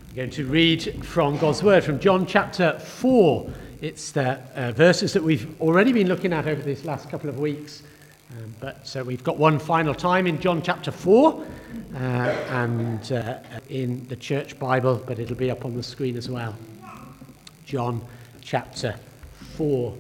I'm going to read from God's Word, from John chapter 4. It's the verses that we've already been looking at over these last couple of weeks. So we've got one final time in John chapter 4 and in the church Bible, but it'll be up on the screen as well. John chapter 4.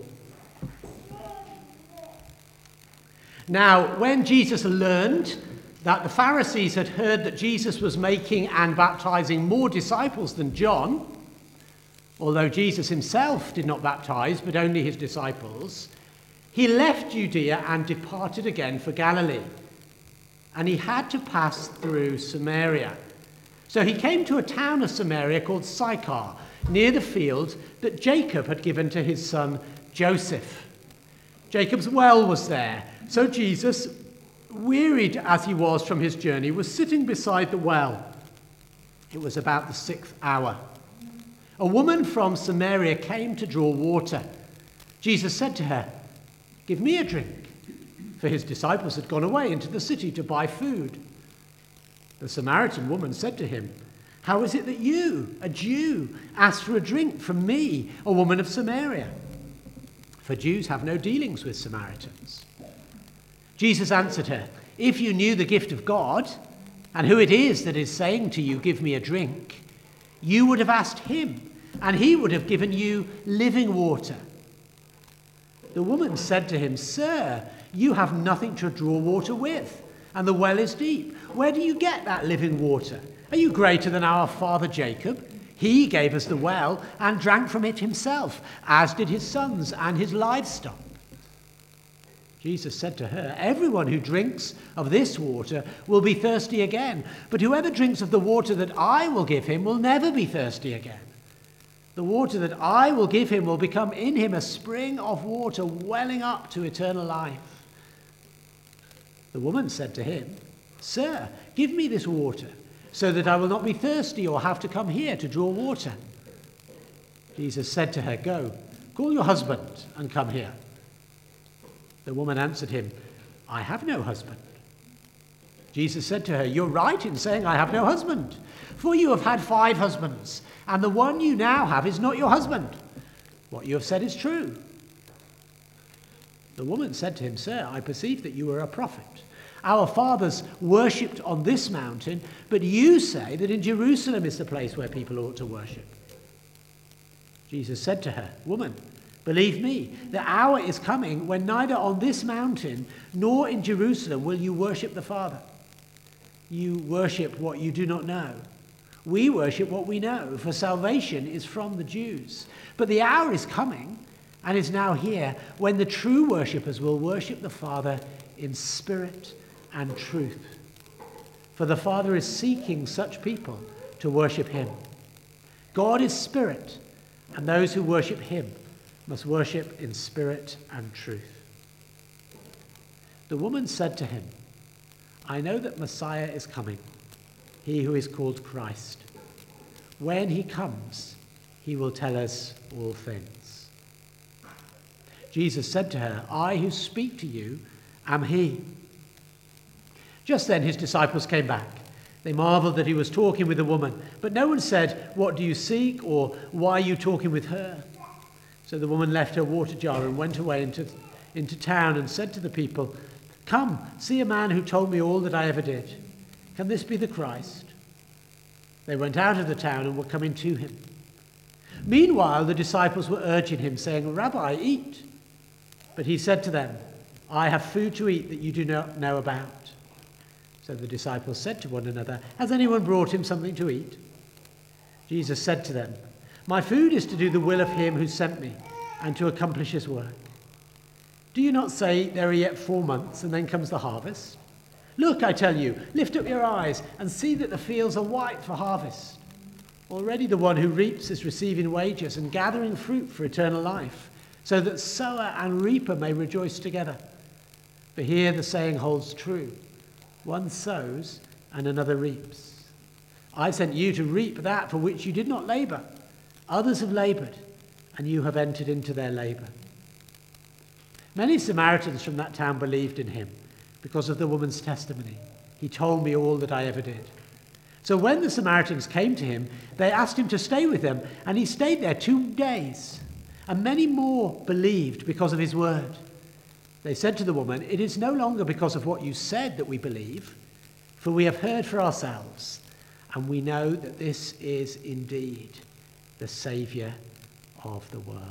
Now, when Jesus learned that the Pharisees had heard that Jesus was making and baptizing more disciples than John, although Jesus himself did not baptize, but only his disciples, he left Judea and departed again for Galilee. And he had to pass through Samaria. So he came to a town of Samaria called Sychar, near the field that Jacob had given to his son Joseph. Jacob's well was there. So Jesus, wearied as he was from his journey, was sitting beside the well. It was about the 6th hour. A woman from Samaria came to draw water. Jesus said to her, "Give me a drink," for his disciples had gone away into the city to buy food. The Samaritan woman said to him, "How is it that you, a Jew, ask for a drink from me, a woman of Samaria? For Jews have no dealings with Samaritans." Jesus answered her, "If you knew the gift of God, and who it is that is saying to you, 'Give me a drink,' you would have asked him, and he would have given you living water." The woman said to him, "Sir, you have nothing to draw water with, and the well is deep. Where do you get that living water? Are you greater than our father Jacob? He gave us the well and drank from it himself, as did his sons and his livestock." Jesus said to her, "Everyone who drinks of this water will be thirsty again, but whoever drinks of the water that I will give him will never be thirsty again. The water that I will give him will become in him a spring of water welling up to eternal life." The woman said to him, "Sir, give me this water, so that I will not be thirsty or have to come here to draw water." Jesus said to her, "Go, call your husband and come here." The woman answered him, "I have no husband." Jesus said to her, "You're right in saying, 'I have no husband,' for you have had 5 husbands, and the one you now have is not your husband. What you have said is true." The woman said to him, "Sir, I perceive that you are a prophet. Our fathers worshipped on this mountain, but you say that in Jerusalem is the place where people ought to worship." Jesus said to her, "Woman, believe me, the hour is coming when neither on this mountain nor in Jerusalem will you worship the Father. You worship what you do not know. We worship what we know, for salvation is from the Jews. But the hour is coming, and is now here, when the true worshippers will worship the Father in spirit and truth. For the Father is seeking such people to worship him. God is spirit, and those who worship him must worship in spirit and truth." The woman said to him, "I know that Messiah is coming, he who is called Christ. When he comes, he will tell us all things." Jesus said to her, "I who speak to you am he." Just then his disciples came back. They marveled that he was talking with a woman, but no one said, "What do you seek?" or "Why are you talking with her?" So the woman left her water jar and went away into town and said to the people, "Come, see a man who told me all that I ever did. Can this be the Christ?" They went out of the town and were coming to him. Meanwhile, the disciples were urging him, saying, "Rabbi, eat." But he said to them, "I have food to eat that you do not know about." So the disciples said to one another, "Has anyone brought him something to eat?" Jesus said to them, "My food is to do the will of him who sent me and to accomplish his work. Do you not say, 'There are yet 4 months, and then comes the harvest'? Look, I tell you, lift up your eyes and see that the fields are white for harvest. Already the one who reaps is receiving wages and gathering fruit for eternal life, so that sower and reaper may rejoice together. For here the saying holds true, 'One sows and another reaps.' I sent you to reap that for which you did not labor. Others have labored, and you have entered into their labor." Many Samaritans from that town believed in him because of the woman's testimony. "He told me all that I ever did." So when the Samaritans came to him, they asked him to stay with them, and he stayed there 2 days. And many more believed because of his word. They said to the woman, "It is no longer because of what you said that we believe, for we have heard for ourselves, and we know that this is indeed the Saviour of the world."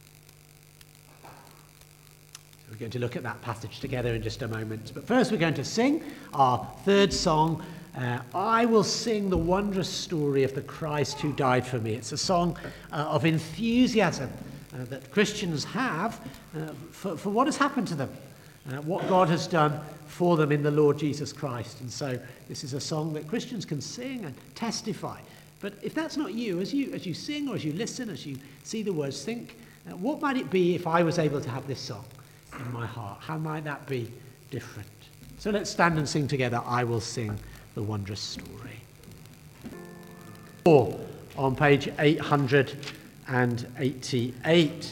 We're going to look at that passage together in just a moment. But first we're going to sing our third song, I Will Sing the Wondrous Story of the Christ Who Died for Me. It's a song of enthusiasm that Christians have for what has happened to them, what God has done for them in the Lord Jesus Christ. And so this is a song that Christians can sing and testify. But if that's not you, as you sing or as you listen, as you see the words, think, what might it be if I was able to have this song in my heart? How might that be different? So let's stand and sing together, I Will Sing the Wondrous Story. Or on page 888.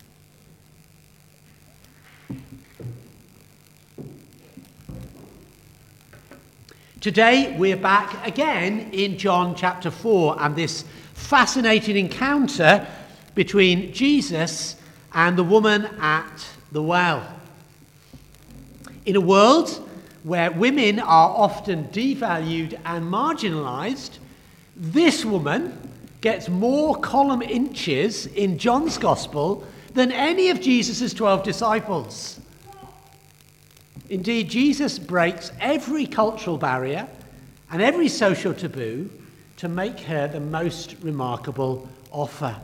Today we're back again in John chapter 4 and this fascinating encounter between Jesus and the woman at the well. In a world where women are often devalued and marginalized, this woman gets more column inches in John's Gospel than any of Jesus' 12 disciples. Indeed, Jesus breaks every cultural barrier and every social taboo to make her the most remarkable offer.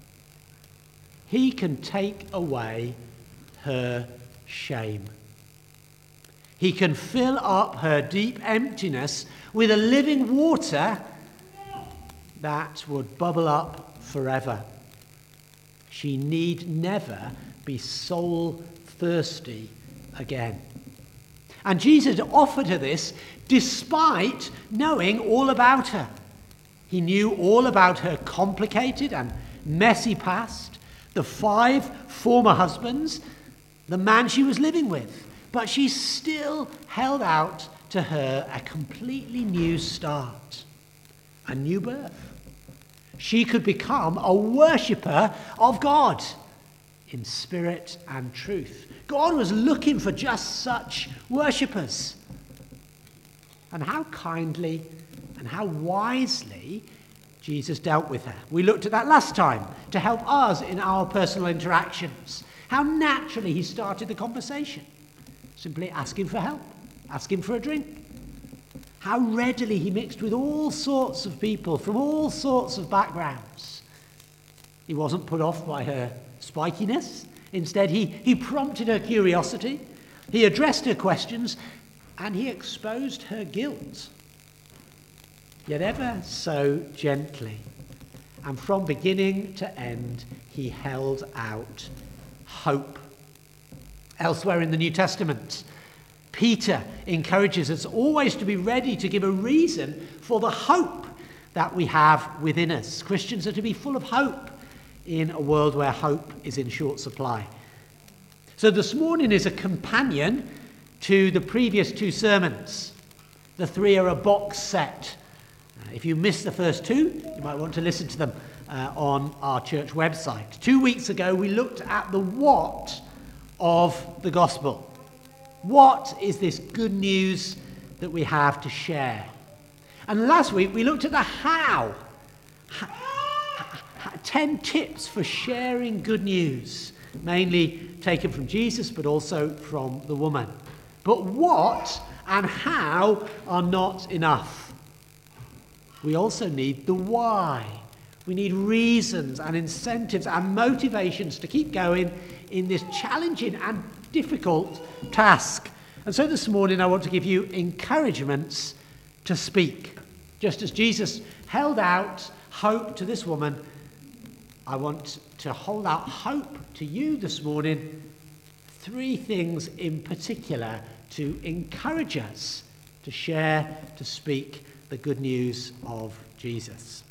He can take away her shame. He can fill up her deep emptiness with a living water that would bubble up forever. She need never be soul thirsty again. And Jesus offered her this despite knowing all about her. He knew all about her complicated and messy past, the 5 former husbands, the man she was living with. But she still held out to her a completely new start, a new birth. She could become a worshipper of God in spirit and truth. God was looking for just such worshippers. And how kindly and how wisely Jesus dealt with her. We looked at that last time to help us in our personal interactions. How naturally he started the conversation. Simply asking for help, asking for a drink. How readily he mixed with all sorts of people from all sorts of backgrounds. He wasn't put off by her spikiness. Instead, he prompted her curiosity, he addressed her questions, and he exposed her guilt. Yet ever so gently, and from beginning to end, he held out hope. Elsewhere in the New Testament, Peter encourages us always to be ready to give a reason for the hope that we have within us. Christians are to be full of hope in a world where hope is in short supply. So this morning is a companion to the previous 2 sermons. The 3 are a box set. If you missed the first 2, you might want to listen to them on our church website. 2 weeks ago, we looked at the what of the gospel. What is this good news that we have to share? And last week we looked at the how. 10 tips for sharing good news, mainly taken from Jesus but also from the woman. But what and how are not enough. We also need the why. We need reasons and incentives and motivations to keep going in this challenging and difficult task. And so this morning I want to give you encouragements to speak. Just as Jesus held out hope to this woman, I want to hold out hope to you this morning. 3 things in particular to encourage us to share, to speak the good news of Jesus.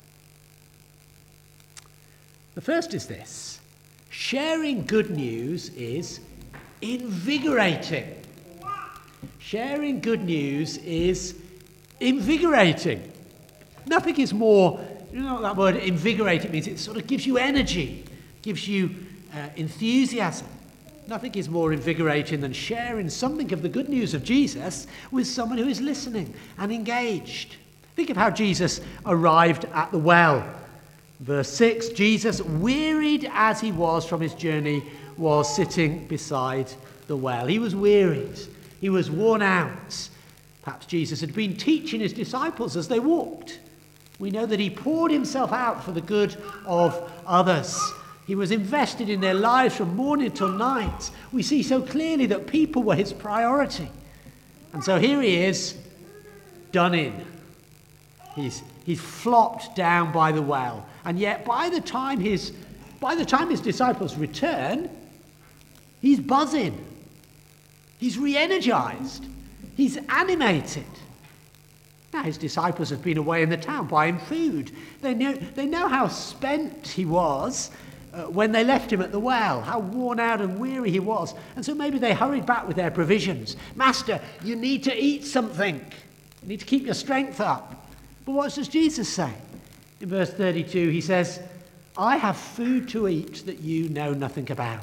The first is this. Sharing good news is invigorating. Sharing good news is invigorating. Nothing is more, you know what that word invigorating means? It sort of gives you energy, gives you enthusiasm. Nothing is more invigorating than sharing something of the good news of Jesus with someone who is listening and engaged. Think of how Jesus arrived at the well. Verse 6, Jesus, wearied as he was from his journey, was sitting beside the well. He was wearied. He was worn out. Perhaps Jesus had been teaching his disciples as they walked. We know that he poured himself out for the good of others. He was invested in their lives from morning till night. We see so clearly that people were his priority. And so here he is, done in. He's flopped down by the well. And yet by the time his disciples return, he's buzzing. He's re-energized. He's animated. Now his disciples have been away in the town buying food. They know how spent he was when they left him at the well, how worn out and weary he was. And so maybe they hurried back with their provisions. Master, you need to eat something. You need to keep your strength up. But what does Jesus say? In verse 32, he says, I have food to eat that you know nothing about.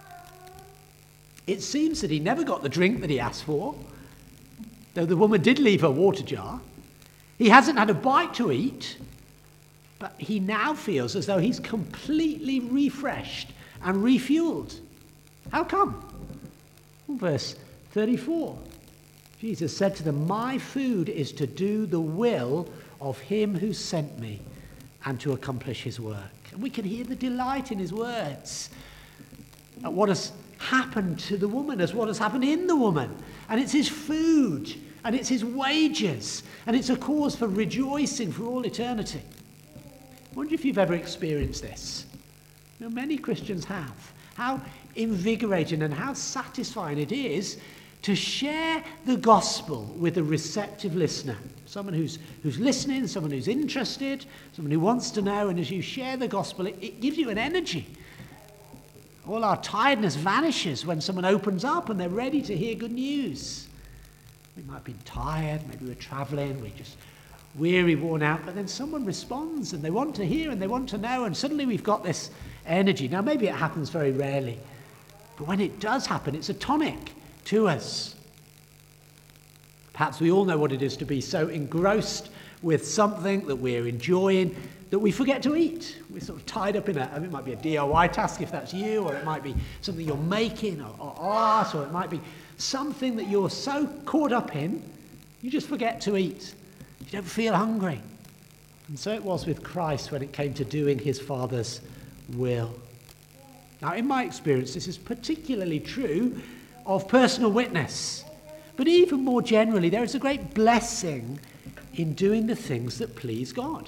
It seems that he never got the drink that he asked for, though the woman did leave her water jar. He hasn't had a bite to eat, but he now feels as though he's completely refreshed and refueled. How come? Well, verse 34. Jesus said to them, my food is to do the will of him who sent me and to accomplish his work. And we can hear the delight in his words at what has happened to the woman, as what has happened in the woman. And it's his food, and it's his wages, and it's a cause for rejoicing for all eternity. I wonder if you've ever experienced this. You know, many Christians have. How invigorating and how satisfying it is to share the gospel with a receptive listener. Someone who's listening, someone who's interested, someone who wants to know. And as you share the gospel, it gives you an energy. All our tiredness vanishes when someone opens up and they're ready to hear good news. We might have been tired, maybe we're traveling, we're just weary, worn out, but then someone responds and they want to hear and they want to know, and suddenly we've got this energy. Now, maybe it happens very rarely, but when it does happen, it's a tonic to us. Perhaps we all know what it is to be so engrossed with something that we're enjoying that we forget to eat. We're sort of tied up in it might be a DIY task if that's you, or it might be something you're making or art, or it might be something that you're so caught up in, you just forget to eat. You don't feel hungry. And so it was with Christ when it came to doing his Father's will. Now, in my experience, this is particularly true of personal witness. But even more generally, there is a great blessing in doing the things that please God.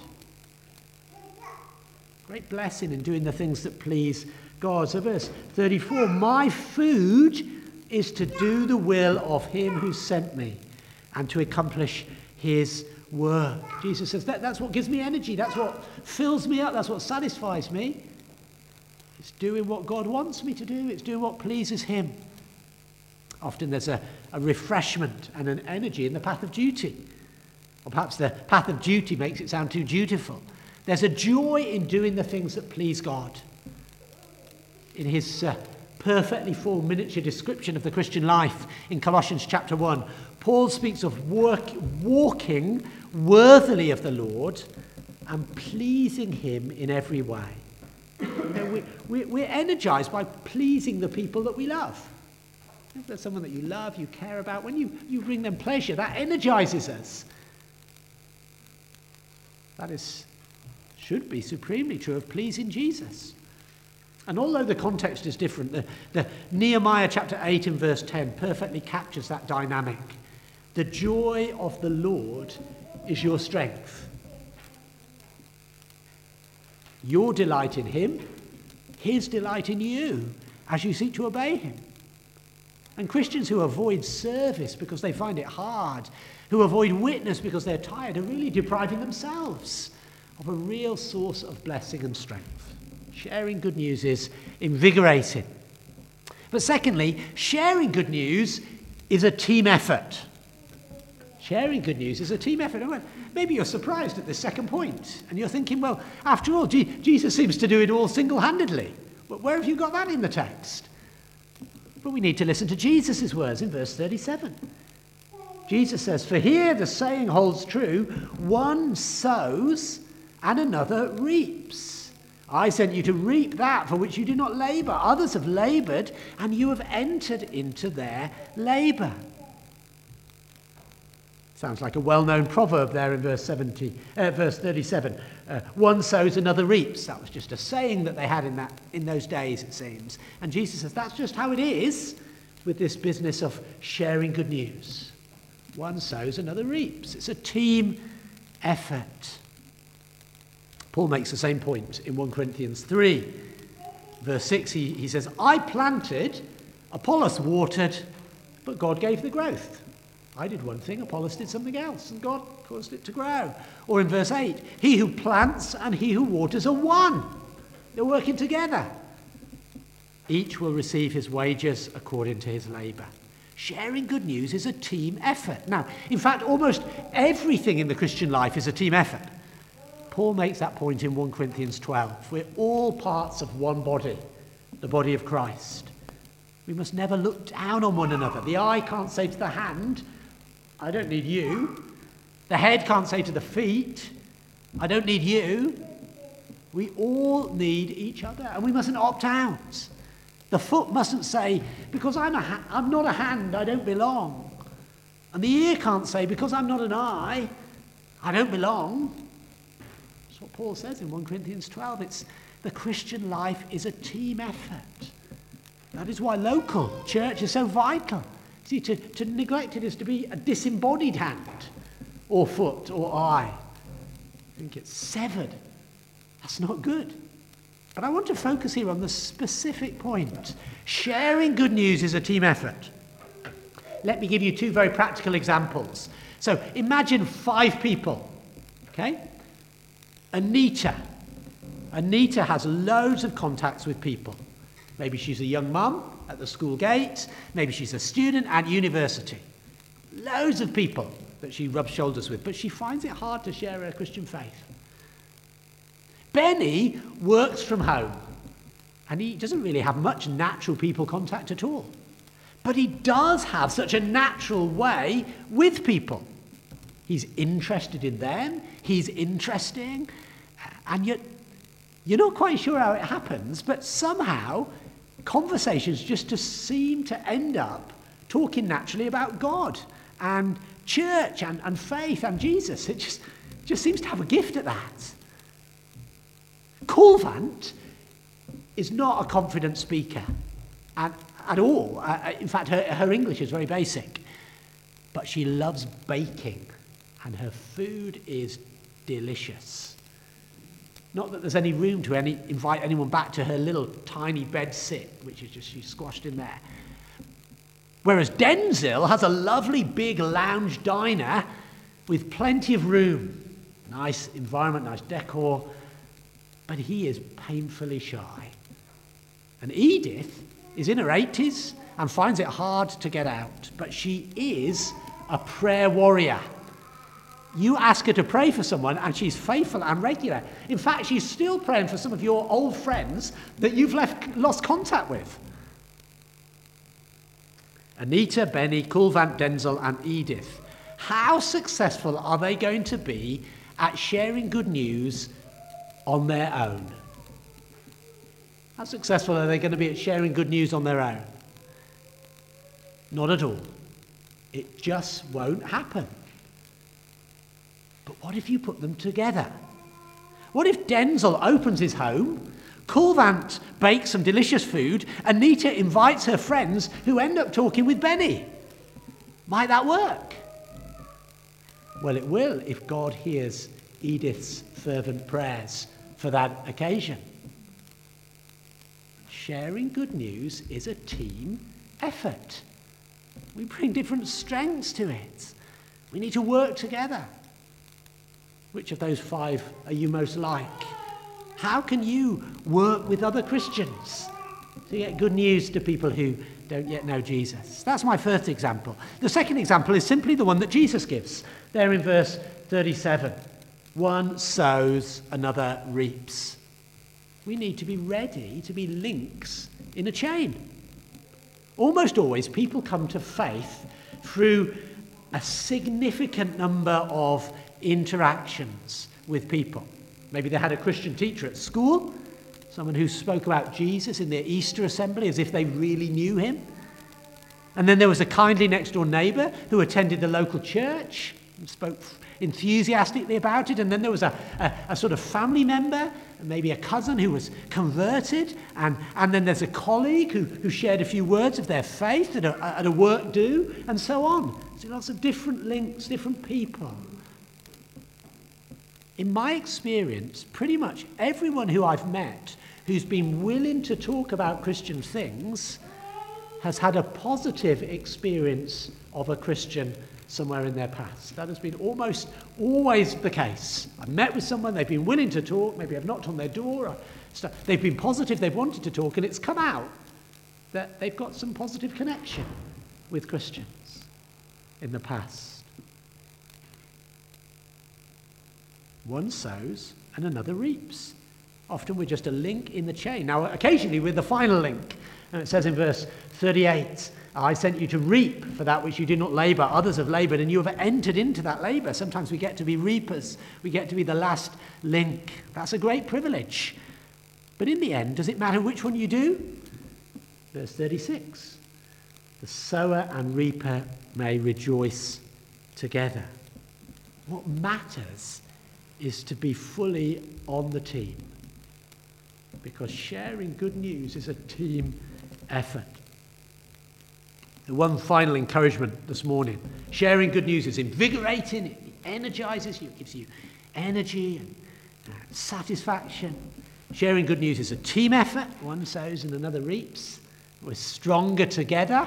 Great blessing in doing the things that please God. So verse 34, my food is to do the will of him who sent me and to accomplish his work. Jesus says, that's what gives me energy. That's what fills me up. That's what satisfies me. It's doing what God wants me to do. It's doing what pleases him. Often there's a refreshment and an energy in the path of duty. Or perhaps the path of duty makes it sound too dutiful. There's a joy in doing the things that please God. In his perfectly full miniature description of the Christian life in Colossians chapter 1, Paul speaks of walking worthily of the Lord and pleasing him in every way. You know, we're energized by pleasing the people that we love. If there's someone that you love, you care about, when you bring them pleasure, that energizes us. That should be supremely true of pleasing Jesus. And although the context is different, the Nehemiah chapter 8 and verse 10 perfectly captures that dynamic. The joy of the Lord is your strength. Your delight in him, his delight in you, as you seek to obey him. And Christians who avoid service because they find it hard, who avoid witness because they're tired, are really depriving themselves of a real source of blessing and strength. Sharing good news is invigorating. But secondly, sharing good news is a team effort. Sharing good news is a team effort. Well, maybe you're surprised at this second point, and you're thinking, well, after all, Jesus seems to do it all single-handedly. But where have you got that in the text? But we need to listen to Jesus' words in verse 37. Jesus says, "For here the saying holds true, one sows and another reaps. I sent you to reap that for which you do not labour. Others have laboured, and you have entered into their labour." Sounds like a well-known proverb there in verse 37. One sows, another reaps. That was just a saying that they had in those days, it seems. And Jesus says that's just how it is with this business of sharing good news. One sows, another reaps. It's a team effort. Paul makes the same point in 1 Corinthians 3. Verse 6, he says, "I planted, Apollos watered, but God gave the growth. I did one thing, Apollos did something else, and God caused it to grow." Or in verse 8, "He who plants and he who waters are one." They're working together. Each will receive his wages according to his labour. Sharing good news is a team effort. Now, in fact, almost everything in the Christian life is a team effort. Paul makes that point in 1 Corinthians 12. We're all parts of one body, the body of Christ. We must never look down on one another. The eye can't say to the hand, "I don't need you." The head can't say to the feet, "I don't need you." We all need each other, and we mustn't opt out. The foot mustn't say, "Because I'm not a hand, I don't belong." And the ear can't say, "Because I'm not an eye, I don't belong." That's what Paul says in 1 Corinthians 12. The Christian life is a team effort. That is why local church is so vital. See, to neglect it is to be a disembodied hand or foot or eye. I think it's severed. That's not good. But I want to focus here on the specific point. Sharing good news is a team effort. Let me give you two very practical examples. So imagine 5 people, okay? Anita has loads of contacts with people. Maybe she's a young mum at the school gate. Maybe she's a student at university. Loads of people that she rubs shoulders with, but she finds it hard to share her Christian faith. Benny works from home, and he doesn't really have much natural people contact at all. But he does have such a natural way with people. He's interested in them, he's interesting, and yet you're not quite sure how it happens, but somehow conversations just seem to end up talking naturally about God and church and faith and Jesus. It just seems to have a gift at that. Colvant is not a confident speaker at all. In fact, her English is very basic. But she loves baking, and her food is delicious. Not that there's any room to invite anyone back to her little tiny bed sit, which is just she's squashed in there. Whereas Denzil has a lovely big lounge diner with plenty of room. Nice environment, nice decor. But he is painfully shy. And Edith is in her 80s and finds it hard to get out. But she is a prayer warrior. You ask her to pray for someone and she's faithful and regular. In fact, she's still praying for some of your old friends that you've lost contact with. Anita, Benny, Colvant, Denzil and Edith. How successful are they going to be at sharing good news on their own? How successful are they going to be at sharing good news on their own? Not at all. It just won't happen. But what if you put them together? What if Denzil opens his home, Colvant bakes some delicious food, Anita invites her friends who end up talking with Benny? Might that work? Well, it will if God hears Edith's fervent prayers for that occasion. Sharing good news is a team effort. We bring different strengths to it. We need to work together. Which of those 5 are you most like? How can you work with other Christians? to get good news to people who don't yet know Jesus. That's my first example. The second example is simply the one that Jesus gives there in verse 37. One sows, another reaps. We need to be ready to be links in a chain. Almost always people come to faith through a significant number of interactions with people. Maybe they had a Christian teacher at school, someone who spoke about Jesus in their Easter assembly as if they really knew him. And then there was a kindly next door neighbour who attended the local church and spoke enthusiastically about it. And then there was a sort of family member, maybe a cousin who was converted. And then there's a colleague who shared a few words of their faith at a work do, and so on. So lots of different links, different people. In my experience, pretty much everyone who I've met who's been willing to talk about Christian things has had a positive experience of a Christian somewhere in their past. That has been almost always the case. I've met with someone, they've been willing to talk, maybe I've knocked on their door, they've been positive, they've wanted to talk, and it's come out that they've got some positive connection with Christians in the past. One sows and another reaps. Often we're just a link in the chain. Now, occasionally we're the final link. And it says in verse 38, I sent you to reap for that which you did not labour. Others have laboured, and you have entered into that labour. Sometimes we get to be reapers. We get to be the last link. That's a great privilege. But in the end, does it matter which one you do? Verse 36, the sower and reaper may rejoice together. What matters is to be fully on the team, because sharing good news is a team effort. The one final encouragement this morning: sharing good news is invigorating, it energizes you, it gives you energy and satisfaction. Sharing good news is a team effort. One sows and another reaps. We're stronger together.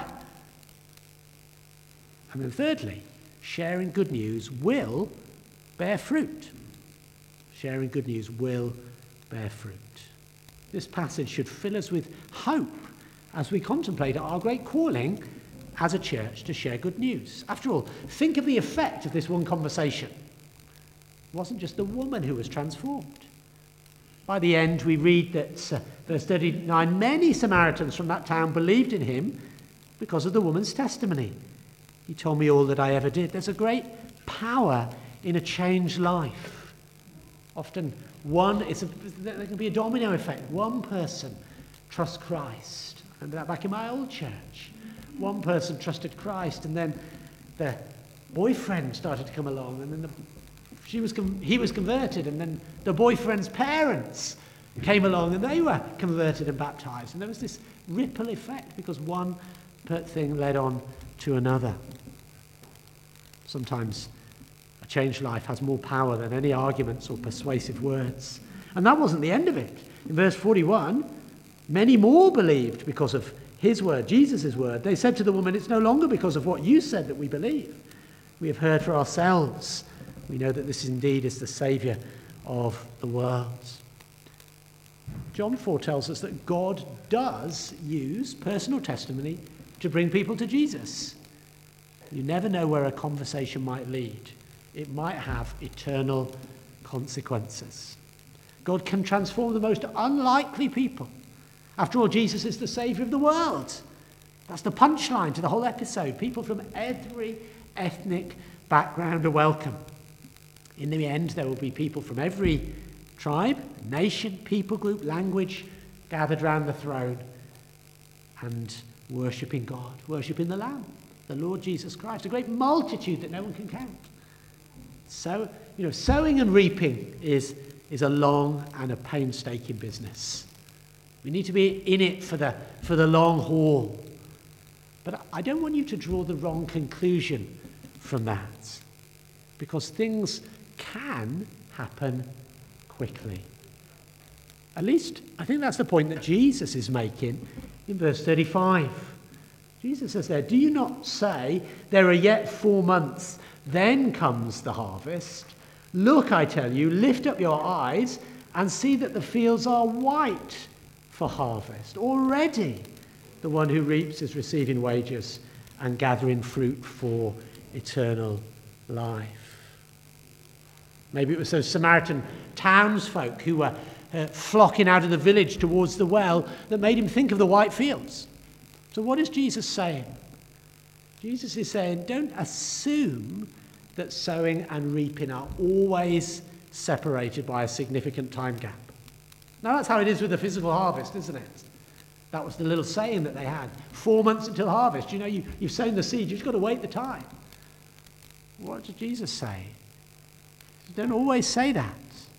And then thirdly, sharing good news will bear fruit. Sharing good news will bear fruit. This passage should fill us with hope as we contemplate our great calling as a church to share good news. After all, think of the effect of this one conversation. It wasn't just the woman who was transformed. By the end, we read that, verse 39, many Samaritans from that town believed in him because of the woman's testimony. He told me all that I ever did. There's a great power in a changed life. Often there can be a domino effect. One person trusts Christ. I remember that back in my old church. One person trusted Christ, and then the boyfriend started to come along, and then he was converted, and then the boyfriend's parents came along, and they were converted and baptized. And there was this ripple effect because one thing led on to another. Sometimes a changed life has more power than any arguments or persuasive words. And that wasn't the end of it. In verse 41, many more believed because of his word, Jesus' word. They said to the woman, it's no longer because of what you said that we believe. We have heard for ourselves. We know that this indeed is the Saviour of the world. John 4 tells us that God does use personal testimony to bring people to Jesus. You never know where a conversation might lead. It might have eternal consequences. God can transform the most unlikely people. After all, Jesus is the Saviour of the world. That's the punchline to the whole episode. People from every ethnic background are welcome. In the end, there will be people from every tribe, nation, people group, language gathered round the throne and worshipping God, worshipping the Lamb, the Lord Jesus Christ, a great multitude that no one can count. So, sowing and reaping is a long and a painstaking business. We need to be in it for the long haul. But I don't want you to draw the wrong conclusion from that, because things can happen quickly. At least, I think that's the point that Jesus is making in verse 35. Jesus says there, do you not say, there are yet 4 months, then comes the harvest? Look, I tell you, lift up your eyes and see that the fields are white for harvest. Already the one who reaps is receiving wages and gathering fruit for eternal life. Maybe it was those Samaritan townsfolk who were flocking out of the village towards the well that made him think of the white fields. So what is Jesus saying? Jesus is saying, don't assume that sowing and reaping are always separated by a significant time gap. Now that's how it is with the physical harvest, isn't it? That was the little saying that they had. 4 months until harvest. You know, you've sown the seed, you've just got to wait the time. What did Jesus say? Don't always say that.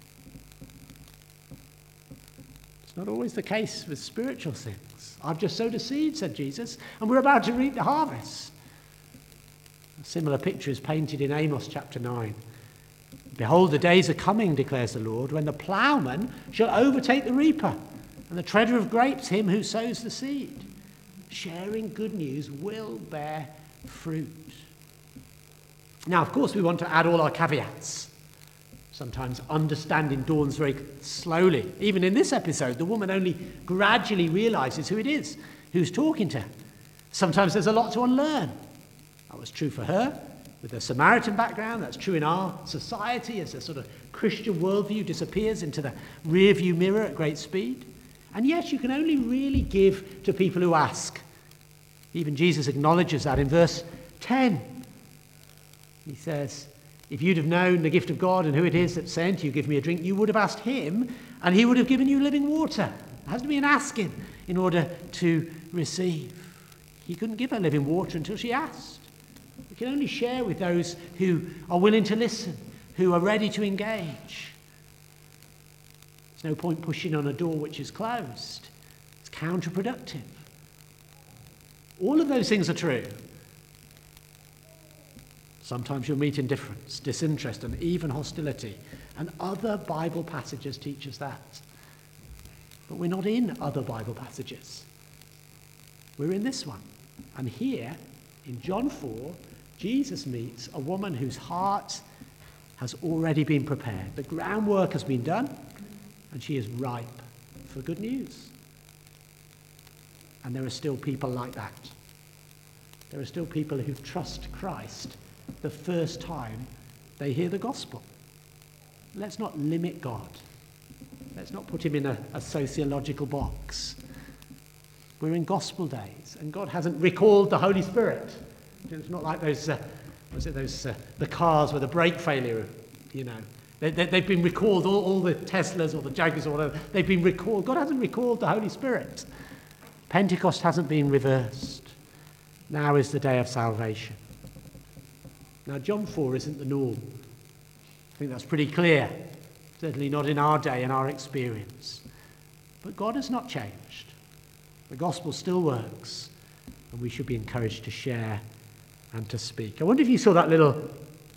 It's not always the case with spiritual things. I've just sowed a seed, said Jesus, and we're about to reap the harvest. A similar picture is painted in Amos chapter 9. Behold, the days are coming, declares the Lord, when the plowman shall overtake the reaper, and the treader of grapes him who sows the seed. Sharing good news will bear fruit. Now, of course, we want to add all our caveats. Sometimes understanding dawns very slowly. Even in this episode, the woman only gradually realizes who it is who's talking to her. Sometimes there's a lot to unlearn. That was true for her with her Samaritan background. That's true in our society as a sort of Christian worldview disappears into the rearview mirror at great speed. And yes, you can only really give to people who ask. Even Jesus acknowledges that in verse 10. He says, if you'd have known the gift of God and who it is that sent you, give me a drink, you would have asked him, and he would have given you living water. It has to be an asking in order to receive. He couldn't give her living water until she asked. We can only share with those who are willing to listen, who are ready to engage. There's no point pushing on a door which is closed. It's counterproductive. All of those things are true. Sometimes you'll meet indifference, disinterest, and even hostility. And other Bible passages teach us that. But we're not in other Bible passages. We're in this one. And here, in John 4, Jesus meets a woman whose heart has already been prepared. The groundwork has been done, and she is ripe for good news. And there are still people like that. There are still people who trust Christ the first time they hear the gospel. Let's not limit God. Let's not put him in a sociological box. We're in gospel days, and God hasn't recalled the Holy Spirit. It's not like those the cars with a brake failure, you know. They've been recalled, all the Teslas or the Jaguars or whatever, they've been recalled. God hasn't recalled the Holy Spirit. Pentecost hasn't been reversed. Now is the day of salvation. Now, John 4 isn't the norm. I think that's pretty clear. Certainly not in our day and our experience. But God has not changed. The gospel still works, and we should be encouraged to share and to speak. I wonder if you saw that little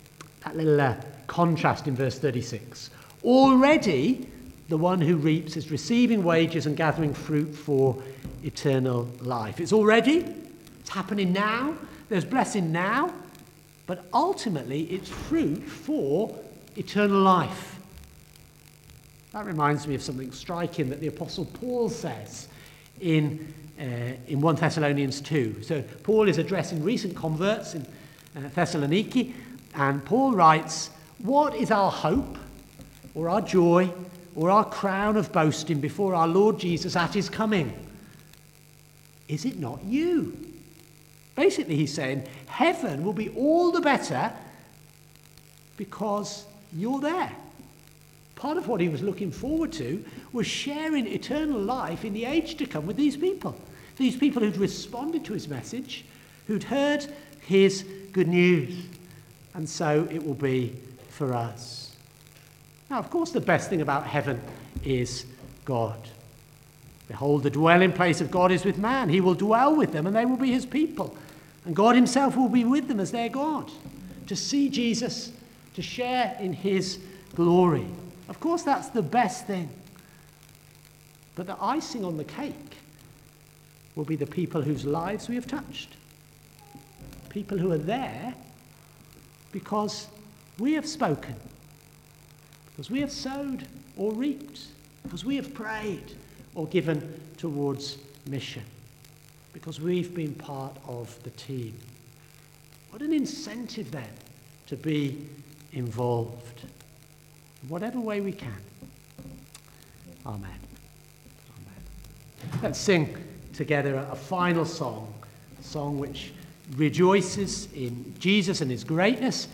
contrast in verse 36. Already the one who reaps is receiving wages and gathering fruit for eternal life. It's already, it's happening now, there's blessing now, but ultimately it's fruit for eternal life. That reminds me of something striking that the Apostle Paul says in 1 Thessalonians 2. So Paul is addressing recent converts in Thessaloniki, and Paul writes, what is our hope or our joy or our crown of boasting before our Lord Jesus at his coming? Is it not you? Basically, he's saying heaven will be all the better because you're there. Part of what he was looking forward to was sharing eternal life in the age to come with these people who'd responded to his message, who'd heard his good news. And so it will be for us. Now, of course, the best thing about heaven is God. Behold, the dwelling place of God is with man. He will dwell with them, and they will be his people. And God himself will be with them as their God. To see Jesus, to share in his glory. Of course, that's the best thing. But the icing on the cake will be the people whose lives we have touched. People who are there because we have spoken, because we have sowed or reaped, because we have prayed, or given towards mission, because we've been part of the team. What an incentive then to be involved in whatever way we can. Amen. Amen. Let's sing together a final song, a song which rejoices in Jesus and his greatness,